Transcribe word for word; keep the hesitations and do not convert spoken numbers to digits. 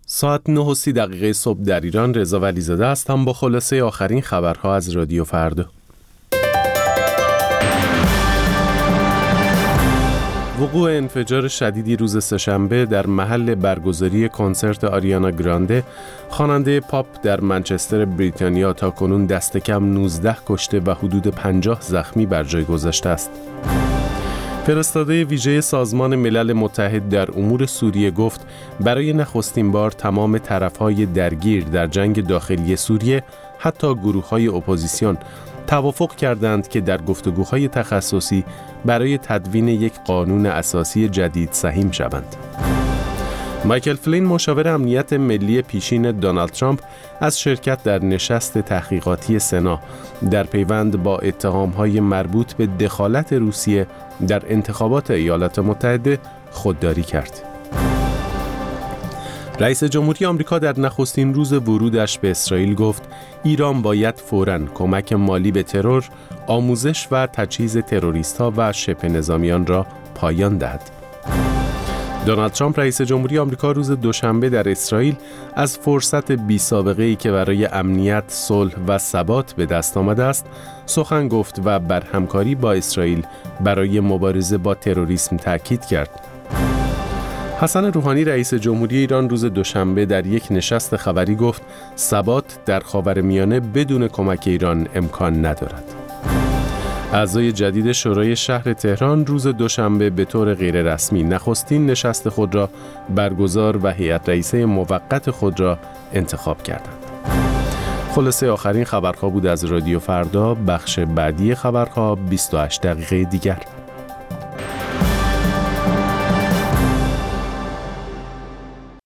ساعت نه و سی دقیقه صبح در ایران. رضا ولیزاده هستم با خلاصه آخرین خبرها از رادیو فردا. وقوع انفجار شدیدی روز سه‌شنبه در محل برگزاری کنسرت آریانا گرانده، خواننده پاپ در منچستر بریتانیا، تا کنون دست کم نوزده کشته و حدود پنجاه زخمی بر جای گذاشته است. فرستاده ویژه سازمان ملل متحد در امور سوریه گفت برای نخستین بار تمام طرف‌های درگیر در جنگ داخلی سوریه، حتی گروه‌های اپوزیسیون، توافق کردند که در گفتگوهای تخصصی برای تدوین یک قانون اساسی جدید سهیم شوند. مایکل فلین، مشاور امنیت ملی پیشین دونالد ترامپ، از شرکت در نشست تحقیقاتی سنا در پیوند با اتهام‌های مربوط به دخالت روسیه در انتخابات ایالات متحده خودداری کرد. رئیس جمهوری آمریکا در نخستین روز ورودش به اسرائیل گفت ایران باید فوراً کمک مالی به ترور، آموزش و تجهیز تروریست‌ها و شبه نظامیان را پایان دهد. دونالد ترامپ رئیس جمهوری آمریکا روز دوشنبه در اسرائیل از فرصت بی سابقه‌ای که برای امنیت، صلح و ثبات به دست آمده است سخن گفت و بر همکاری با اسرائیل برای مبارزه با تروریسم تاکید کرد. حسن روحانی رئیس جمهوری ایران روز دوشنبه در یک نشست خبری گفت ثبات در خاورمیانه بدون کمک ایران امکان ندارد. اعضای جدید شورای شهر تهران روز دوشنبه به طور غیررسمی نخستین نشست خود را برگزار و هیئت رئیسه موقت خود را انتخاب کردند. خلاصه آخرین خبرها بود از رادیو فردا. بخش بعدی خبرها بیست و هشت دقیقه دیگر.